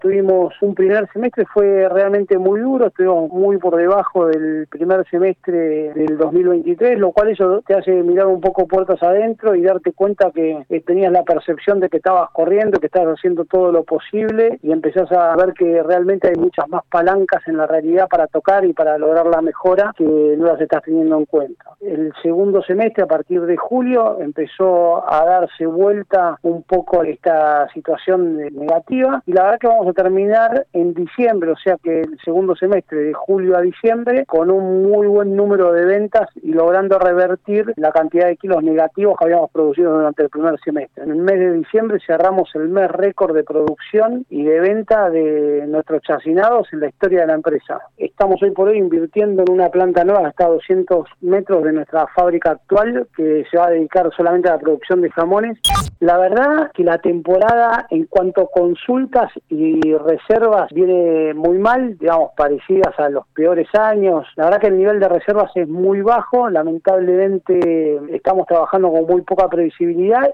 Tuvimos un primer semestre, fue realmente muy duro, estuvimos muy por debajo del primer semestre del 2023, lo cual eso te hace mirar un poco puertas adentro y darte cuenta que tenías la percepción de que estabas corriendo, que estabas haciendo todo lo posible y empezás a ver que realmente hay muchas más palancas en la realidad para tocar y para lograr la mejora que no las estás teniendo en cuenta. El segundo semestre, a partir de julio, empezó a darse vuelta un poco esta situación negativa y la verdad que vamos a terminar en diciembre, o sea que el segundo semestre de julio a diciembre con un muy buen número de ventas y logrando revertir la cantidad de kilos negativos que habíamos producido durante el primer semestre. En el mes de diciembre cerramos el mes récord de producción y de venta de nuestros chacinados en la historia de la empresa. Estamos hoy por hoy invirtiendo en una planta nueva hasta 200 metros de nuestra fábrica actual que se va a dedicar solamente a la producción de jamones. La verdad que la temporada en cuanto a consultas y reservas viene muy mal, digamos, parecidas a los peores años. La verdad que el nivel de reservas es muy bajo, lamentablemente estamos trabajando con muy poca previsibilidad